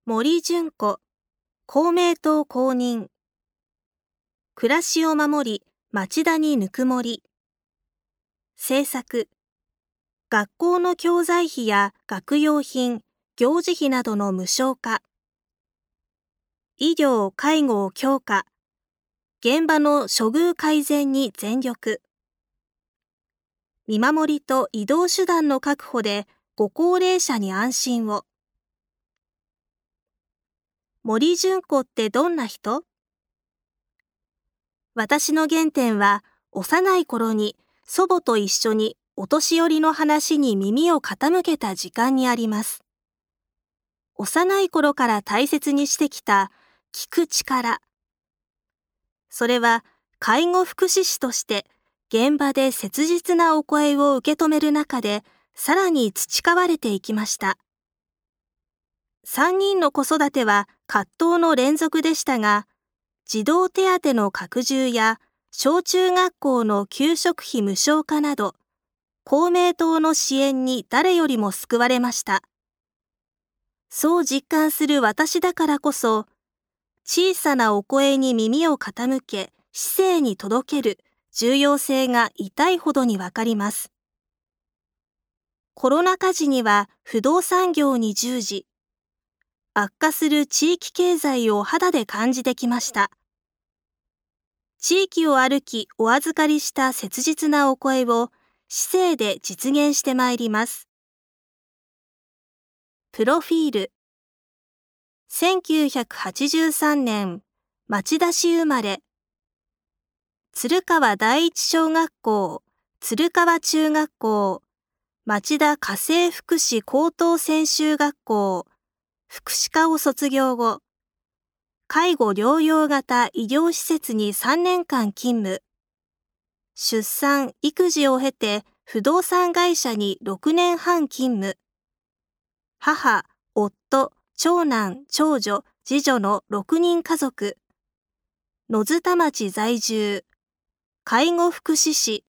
森純子、公明党公認。暮らしを守り、町田にぬくもり。政策。学校の教材費や学用品、行事費などの無償化。医療・介護を強化。現場の処遇改善に全力。見守りと移動手段の確保でご高齢者に安心を。森純子ってどんな人？私の原点は幼い頃に祖母と一緒にお年寄りの話に耳を傾けた時間にあります。幼い頃から大切にしてきた聞く力。それは介護福祉士として現場で切実なお声を受け止める中でさらに培われていきました。3人の子育ては葛藤の連続でしたが、児童手当の拡充や小中学校の給食費無償化など、公明党の支援に誰よりも救われました。そう実感する私だからこそ、小さなお声に耳を傾け、市政に届ける重要性が痛いほどにわかります。コロナ禍時には不動産業に従事、悪化する地域経済を肌で感じてきました。地域を歩きお預かりした切実なお声を市政で実現してまいります。プロフィール。1983年、町田市生まれ。鶴川第一小学校、鶴川中学校、町田家政福祉高等専修学校、福祉科を卒業後、介護療養型医療施設に3年間勤務。出産・育児を経て不動産会社に6年半勤務。母、夫、長男、長女、次女の6人家族。野津田町在住。介護福祉士、